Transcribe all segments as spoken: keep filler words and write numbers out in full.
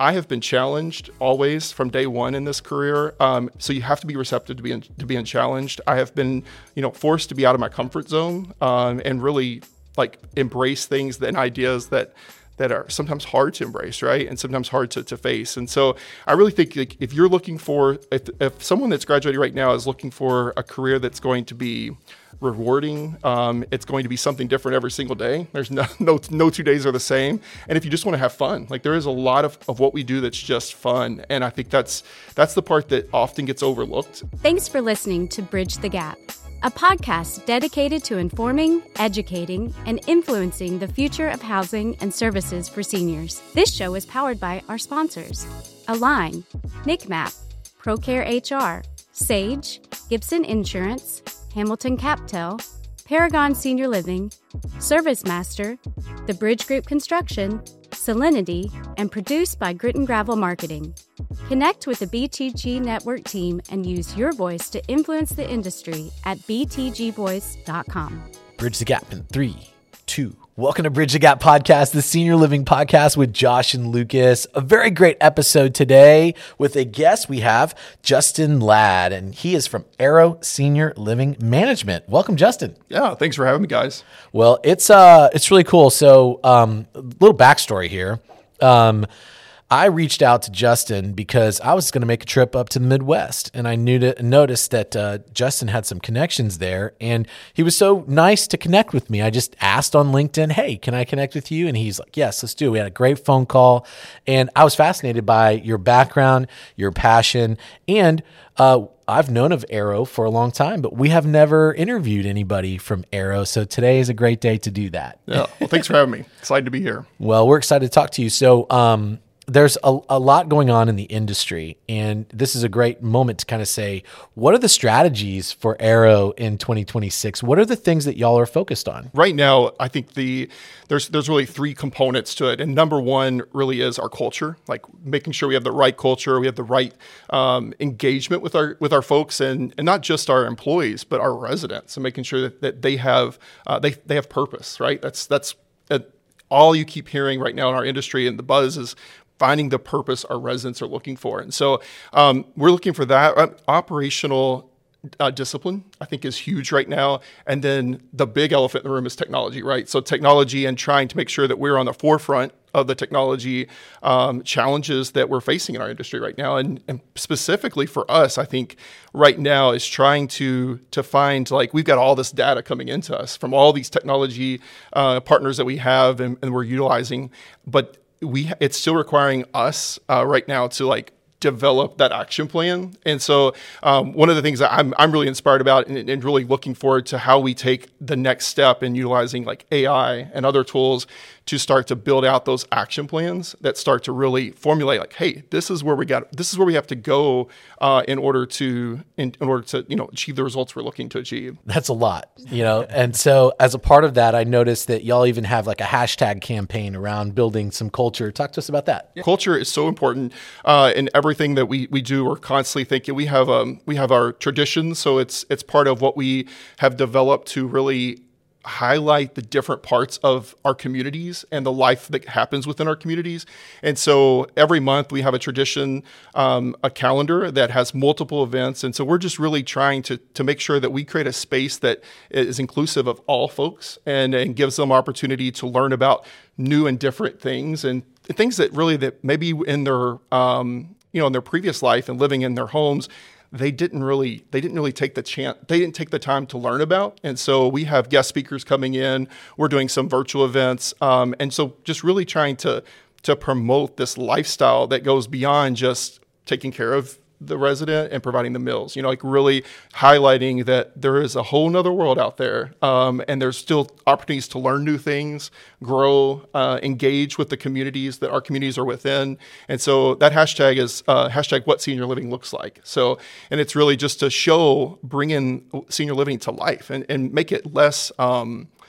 I have been challenged always from day one in this career. Um, so you have to be receptive to being to being challenged. I have been, you know, forced to be out of my comfort zone um, and really like embrace things and ideas that that are sometimes hard to embrace, right? And sometimes hard to, to face. And so I really think like, if you're looking for, if, if someone that's graduating right now is looking for a career that's going to be rewarding, um, it's going to be something different every single day. There's no, no no two days are the same. And if you just want to have fun, like there is a lot of, of what we do that's just fun. And I think that's that's the part that often gets overlooked. Thanks for listening to Bridge the Gap, a podcast dedicated to informing, educating, and influencing the future of housing and services for seniors. This show is powered by our sponsors: Align, NCMAP, ProCare H R, Sage, Gibson Insurance, Hamilton Captel, Paragon Senior Living, ServiceMaster, The Bridge Group Construction, Salinity, and produced by Grit and Gravel Marketing. Connect with the B T G Network team and use your voice to influence the industry at b t g voice dot com. Bridge the Gap in three, two. Welcome to Bridge the Gap Podcast, the senior living podcast with Josh and Lucas. A very great episode today with a guest. We have Justin Ladd, and he is from Arrow Senior Living Management. Welcome, Justin. Yeah, thanks for having me, guys. Well, it's uh, it's really cool. So, um, a little backstory here. Um, I reached out to Justin because I was going to make a trip up to the Midwest, and I knew to, noticed that uh, Justin had some connections there, and he was so nice to connect with me. I just asked on LinkedIn, hey, can I connect with you? And he's like, yes, let's do it. We had a great phone call, and I was fascinated by your background, your passion, and uh, I've known of Arrow for a long time, but we have never interviewed anybody from Arrow, so today is a great day to do that. Yeah, well, thanks for having me. Excited to be here. Well, we're excited to talk to you. So, um, There's a, a lot going on in the industry, and this is a great moment to kind of say, what are the strategies for Arrow in twenty twenty-six? What are the things that y'all are focused on? Right now, I think the there's there's really three components to it. And number one really is our culture, like making sure we have the right culture, we have the right um, engagement with our with our folks, and, and not just our employees, but our residents, and making sure that, that they have uh, they they have purpose, right? That's that's uh, all you keep hearing right now in our industry, and the buzz is finding the purpose our residents are looking for. And so um, we're looking for that. Uh, operational uh, discipline, I think, is huge right now. And then the big elephant in the room is technology, right? So technology and trying to make sure that we're on the forefront of the technology um, challenges that we're facing in our industry right now. And, and specifically for us, I think right now is trying to to find, like, we've got all this data coming into us from all these technology uh, partners that we have and, and we're utilizing, but we it's still requiring us uh, right now to like develop that action plan. And so um, one of the things that I'm I'm really inspired about and, and really looking forward to how we take the next step in utilizing like A I and other tools to start to build out those action plans that start to really formulate like, hey, this is where we got, this is where we have to go uh, in order to, in, in order to, you know, achieve the results we're looking to achieve. That's a lot, you know? And so as a part of that, I noticed that y'all even have like a hashtag campaign around building some culture. Talk to us about that. Yeah. Culture is so important uh, in everything that we we do. We're constantly thinking we have um we have our traditions, so it's it's part of what we have developed to really highlight the different parts of our communities and the life that happens within our communities. And so every month we have a tradition, um, a calendar that has multiple events. And so we're just really trying to to make sure that we create a space that is inclusive of all folks and, and gives them opportunity to learn about new and different things and things that really that maybe in their um, you know in their previous life and living in their homes, they didn't really they didn't really take the chance they didn't take the time to learn about. And so we have guest speakers coming in, we're doing some virtual events, um, and so just really trying to to promote this lifestyle that goes beyond just taking care of the resident and providing the meals, you know, like really highlighting that there is a whole nother world out there. Um, and there's still opportunities to learn new things, grow, uh, engage with the communities that our communities are within. And so that hashtag is uh, hashtag what senior living looks like. So, and it's really just to show, bring in senior living to life and, and make it less, um,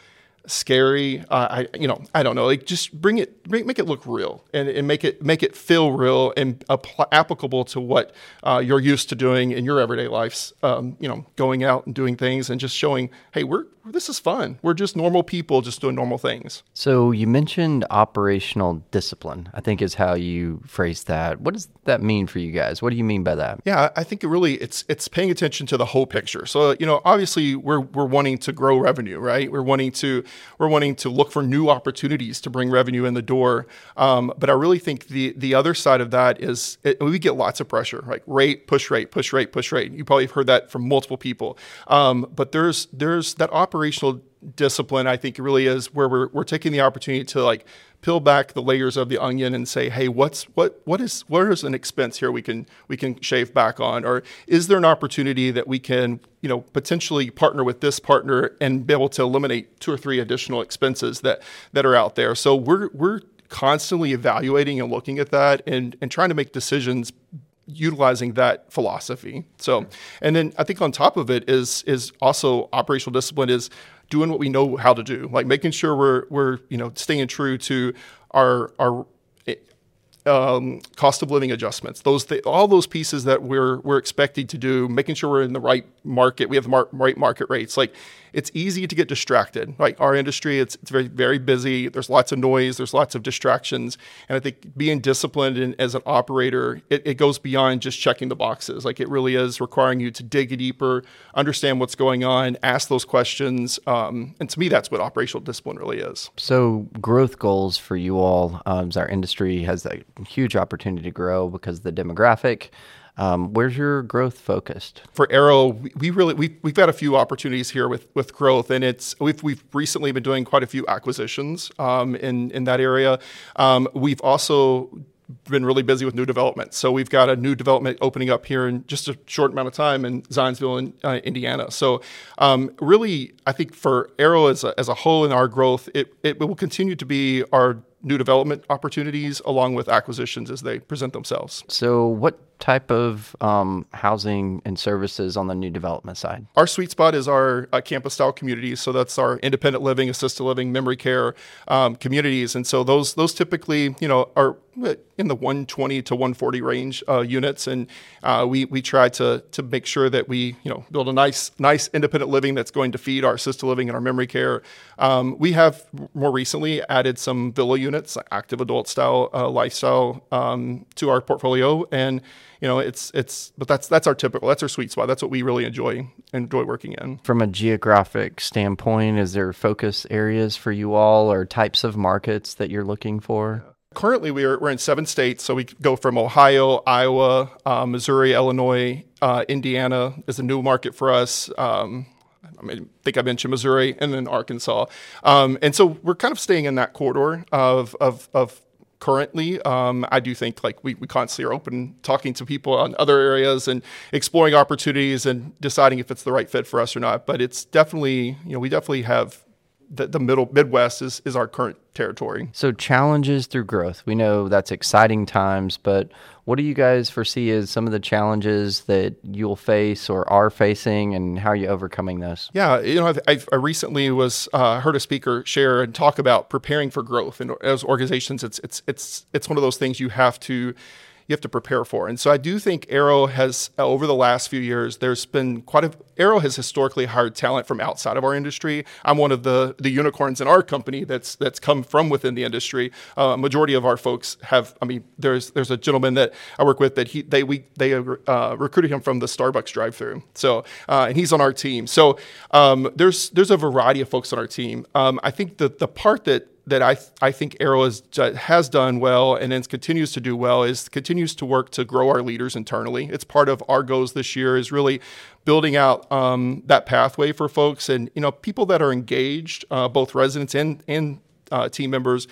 scary. Uh, I, you know, I don't know. Like, just bring it, bring, make it look real, and, and make it make it feel real and apl- applicable to what uh, you're used to doing in your everyday lives. Um, you know, going out and doing things, and just showing, hey, we're this is fun. We're just normal people, just doing normal things. So you mentioned operational discipline, I think is how you phrased that. What does that mean for you guys? What do you mean by that? Yeah, I think it really it's it's paying attention to the whole picture. So, you know, obviously we're we're wanting to grow revenue, right? We're wanting to we're wanting to look for new opportunities to bring revenue in the door. Um, but I really think the the other side of that is it, we get lots of pressure, like rate, push rate, push rate, push rate. You probably have heard that from multiple people. Um, but there's there's that operational discipline, I think, really is where we're we're taking the opportunity to like peel back the layers of the onion and say, hey, what's what what is what is an expense here we can we can shave back on, or is there an opportunity that we can, you know, potentially partner with this partner and be able to eliminate two or three additional expenses that that are out there. So we're we're constantly evaluating and looking at that and and trying to make decisions utilizing that philosophy. So, and then I think on top of it is is also operational discipline is doing what we know how to do, like making sure we're we're you know staying true to our our um, cost of living adjustments. Those th- all those pieces that we're we're expected to do, making sure we're in the right market, we have the mar- right market rates. Like, it's easy to get distracted. Like our industry, it's it's very very busy. There's lots of noise. There's lots of distractions. And I think being disciplined in, as an operator, it, it goes beyond just checking the boxes. Like, it really is requiring you to dig deeper, understand what's going on, ask those questions. Um, and to me, that's what operational discipline really is. So growth goals for you all, um, as our industry has a huge opportunity to grow because of the demographic. Um, where's your growth focused? For Arrow, we, we really we we've got a few opportunities here with with growth, and it's we've we've recently been doing quite a few acquisitions um, in in that area. Um, we've also been really busy with new development. So we've got a new development opening up here in just a short amount of time in Zionsville, in, uh, Indiana. So um, really, I think for Arrow as a, as a whole in our growth, it, it will continue to be our new development opportunities along with acquisitions as they present themselves. So what type of um, housing and services on the new development side? Our sweet spot is our uh, campus-style communities. So that's our independent living, assisted living, memory care um, communities. And so those those typically, you know, are in the one twenty to one forty range uh, units. And uh, we we try to to make sure that we, you know, build a nice nice independent living that's going to feed our assisted living and our memory care. Um, we have more recently added some villa units, active adult style uh, lifestyle um, to our portfolio. And you know, it's it's, but that's that's our typical, that's our sweet spot. That's what we really enjoy enjoy working in. From a geographic standpoint, is there focus areas for you all or types of markets that you're looking for? Currently, we are, we're in seven states, so we go from Ohio, Iowa, uh, Missouri, Illinois, uh, Indiana is a new market for us. Um, I mean, I think I mentioned Missouri, and then Arkansas. Um, and so we're kind of staying in that corridor of of of. Currently, um, I do think like we, we constantly are open, talking to people on other areas and exploring opportunities and deciding if it's the right fit for us or not. But it's definitely, you know, we definitely have the, the middle Midwest is, is our current territory. So challenges through growth. We know that's exciting times, but what do you guys foresee as some of the challenges that you'll face or are facing, and how are you overcoming those? Yeah, you know, I've, I've, I recently was uh, heard a speaker share and talk about preparing for growth. And as organizations, it's it's it's it's one of those things you have to. You have to prepare for. And so I do think Arrow has, uh, over the last few years, there's been quite a, Arrow has historically hired talent from outside of our industry. I'm one of the the unicorns in our company that's that's come from within the industry. Uh, a majority of our folks have, I mean, there's there's a gentleman that I work with that he they we they uh, recruited him from the Starbucks drive-through. So, uh, and he's on our team. So um, there's there's a variety of folks on our team. Um, I think that the part that that I th- I think Arrow has, has done well and then continues to do well is continues to work to grow our leaders internally. It's part of our goals this year is really building out um, that pathway for folks and, you know, people that are engaged, uh, both residents and, and uh, team members.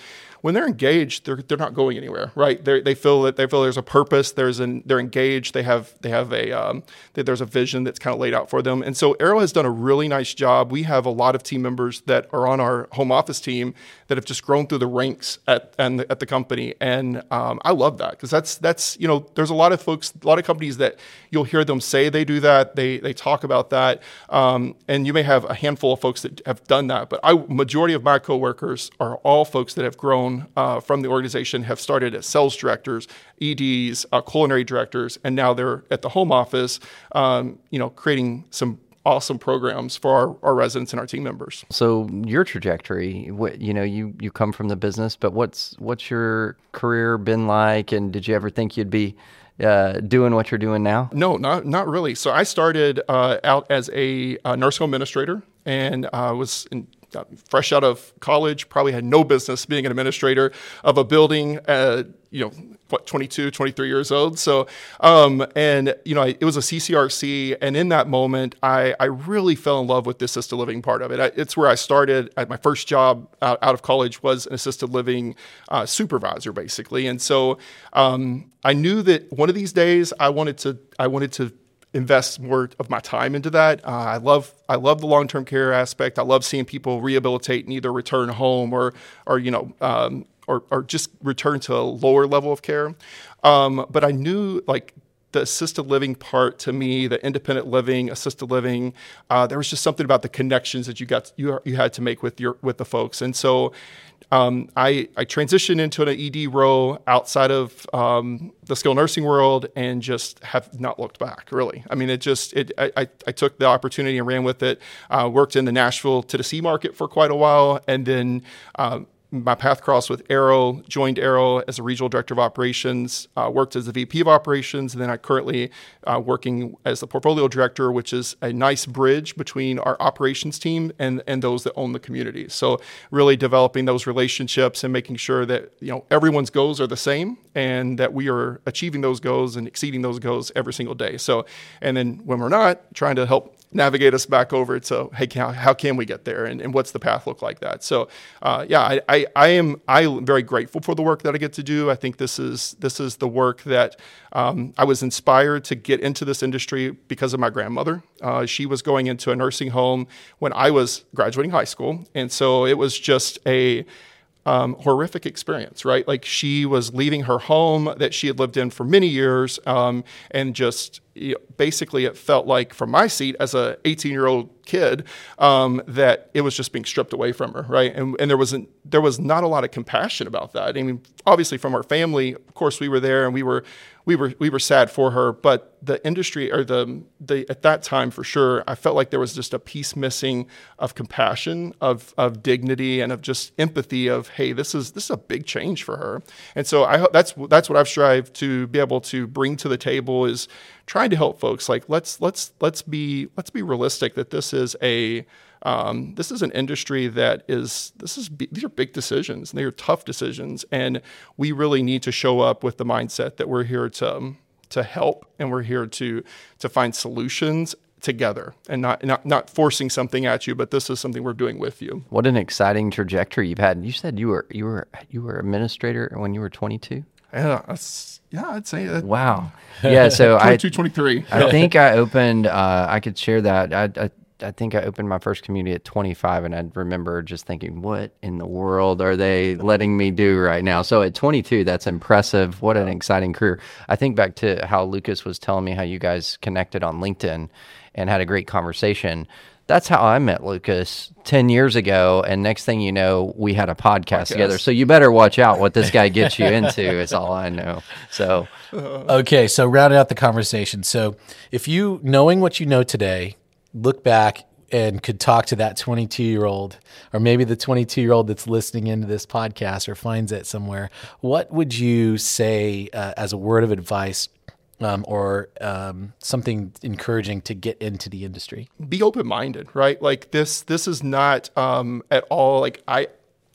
when they're engaged, they're they're not going anywhere, right? They they feel that they feel there's a purpose. There's an they're engaged. They have they have a um, that there's a vision that's kind of laid out for them. And so Arrow has done a really nice job. We have a lot of team members that are on our home office team that have just grown through the ranks at and at the company, and um, I love that because that's that's you know there's a lot of folks, a lot of companies that you'll hear them say they do that, they they talk about that, um, and you may have a handful of folks that have done that, but I majority of my coworkers are all folks that have grown uh, from the organization, have started as sales directors, E Ds, uh, culinary directors, and now they're at the home office, um, you know, creating some awesome programs for our, our residents and our team members. So your trajectory, what, you know, you, you come from the business, but what's what's your career been like, and did you ever think you'd be uh, doing what you're doing now? No, not not really. So I started uh, out as a, a nursing home administrator, and I uh, was in, uh, fresh out of college, probably had no business being an administrator of a building, uh, you know, what, twenty-two, twenty-three years old. So, um, and, you know, it was a C C R C. And in that moment, I, I really fell in love with the assisted living part of it. I, it's where I started. At my first job out, out of college was an assisted living uh, supervisor, basically. And so um, I knew that one of these days I wanted to, I wanted to invest more of my time into that. Uh, I love I love the long-term care aspect. I love seeing people rehabilitate and either return home or or you know um, or or just return to a lower level of care. Um, but I knew like the assisted living part to me, the independent living, assisted living, uh, there was just something about the connections that you got you you had to make with your with the folks, and so. Um, I, I transitioned into an E D role outside of um, the skilled nursing world and just have not looked back, really. I mean, it just, it, I, I took the opportunity and ran with it, uh, worked in the Nashville, Tennessee market for quite a while, and then um, my path crossed with Arrow, joined Arrow as a regional director of operations, uh, worked as the V P of operations, and then I currently uh, working as the portfolio director, which is a nice bridge between our operations team and, and those that own the community. So really developing those relationships and making sure that, you know, everyone's goals are the same and that we are achieving those goals and exceeding those goals every single day. So, and then when we're not, trying to help navigate us back over to, hey, how, how can we get there, and, and what's the path look like that? So, uh, yeah, I, I, I am I am very grateful for the work that I get to do. I think this is this is the work that um, I was inspired to get into this industry because of my grandmother. Uh, she was going into a nursing home when I was graduating high school, and so it was just a Um, horrific experience, right? Like she was leaving her home that she had lived in for many years, um, and just you know, basically it felt like from my seat as a eighteen-year-old kid um, that it was just being stripped away from her, right? And and there wasn't there was not a lot of compassion about that. I mean, obviously from our family, of course, we were there and we were we were we were sad for her, but the industry or the the at that time for sure, I felt like there was just a piece missing of compassion, of of dignity, and of just empathy. Of hey, this is this is a big change for her, and so I hope that's that's what I've strived to be able to bring to the table is trying to help folks. Like let's let's let's be let's be realistic that this is a Um, this is an industry that is, this is, these are big decisions, and they are tough decisions. And we really need to show up with the mindset that we're here to, to help, and we're here to, to find solutions together, and not, not, not forcing something at you, but this is something we're doing with you. What an exciting trajectory you've had. You said you were, you were, you were administrator when you were twenty-two? Yeah, that's, yeah, I'd say that. Wow. Yeah. So twenty-two, I, twenty-three. I think I opened, uh, I could share that. I, I I think I opened my first community at twenty-five, and I remember just thinking, what in the world are they letting me do right now? So at twenty-two, that's impressive. What an exciting career. I think back to how Lucas was telling me how you guys connected on LinkedIn and had a great conversation. That's how I met Lucas ten years ago, and next thing you know, we had a podcast, podcast. together. So you better watch out what this guy gets you into, is all I know. So, okay, so rounding out the conversation. So if you, knowing what you know today, look back and could talk to that twenty-two-year-old, or maybe the twenty-two-year-old that's listening into this podcast or finds it somewhere, what would you say uh, as a word of advice um, or um, something encouraging to get into the industry? Be open-minded, right? Like this, this is not um, at all like I.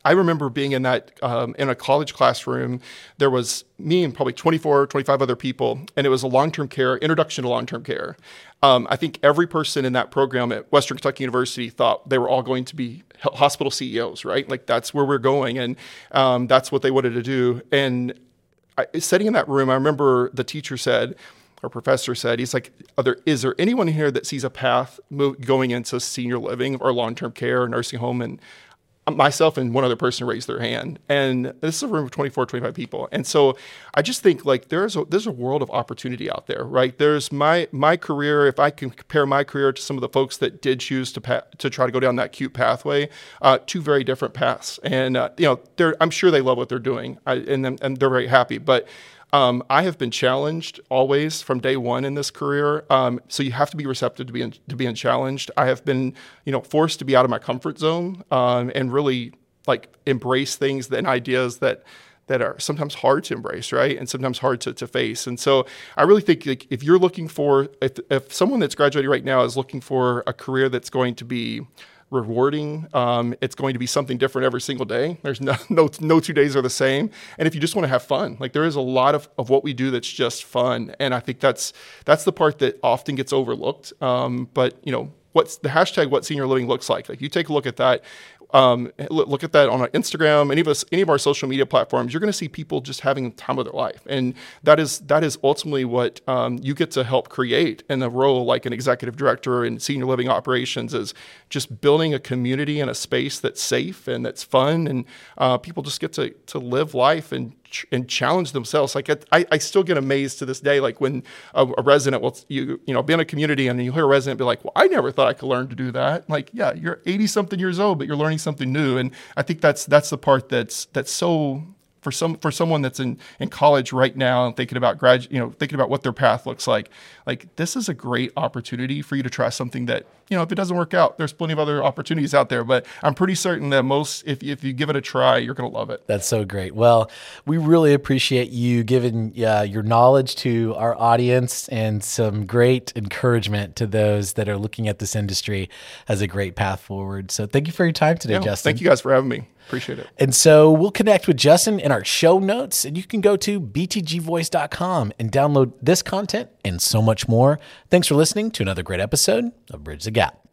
I remember being in that, um, in a college classroom. There was me and probably twenty-four, twenty-five other people, and it was a long-term care, introduction to long-term care. Um, I think every person in that program at Western Kentucky University thought they were all going to be hospital C E Os, right? Like that's where we're going, and um, that's what they wanted to do. And I, sitting in that room, I remember the teacher said, our professor said, he's like, Are there, is there anyone here that sees a path move, going into senior living or long-term care or nursing home? And myself and one other person raised their hand. And this is a room of twenty-four, twenty-five people. And so I just think like there's a, there's a world of opportunity out there, right? There's my my career. If I can compare my career to some of the folks that did choose to pa- to try to go down that CUTE pathway, uh, two very different paths. And, uh, you know, they're, I'm sure they love what they're doing I, and, and they're very happy. But Um, I have been challenged always from day one in this career. Um, so you have to be receptive to being to being challenged. I have been, you know, forced to be out of my comfort zone um, and really like embrace things and ideas that that are sometimes hard to embrace, right, and sometimes hard to, to face. And so I really think like, if you're looking for, if if someone that's graduating right now is looking for a career that's going to be rewarding. Um, it's going to be something different every single day. There's no, no no two days are the same. And if you just want to have fun, like there is a lot of, of what we do that's just fun. And I think that's that's the part that often gets overlooked. Um, but you know, what's the hashtag what senior living looks like? Like you take a look at that. Um, look at that on Instagram, any of us, any of our social media platforms, you're going to see people just having the time of their life. And that is, that is ultimately what, um, you get to help create in a role like an executive director in senior living operations, is just building a community and a space that's safe and that's fun. And, uh, people just get to, to live life and, and challenge themselves. Like I, I still get amazed to this day, like when a, a resident will, you, you know, be in a community and you hear a resident be like, well, I never thought I could learn to do that. Like, yeah, you're eighty something years old, but you're learning something new. And I think that's, that's the part that's, that's so, for some, for someone that's in, in college right now and thinking about grad, you know, thinking about what their path looks like, like this is a great opportunity for you to try something that, you know, if it doesn't work out, there's plenty of other opportunities out there, but I'm pretty certain that most, if, if you give it a try, you're going to love it. That's so great. Well, we really appreciate you giving uh, your knowledge to our audience and some great encouragement to those that are looking at this industry as a great path forward. So thank you for your time today, yeah, Justin. Thank you guys for having me. Appreciate it. And so we'll connect with Justin in our show notes, and you can go to b t g voice dot com and download this content and so much more. Thanks for listening to another great episode of Bridge the Gap.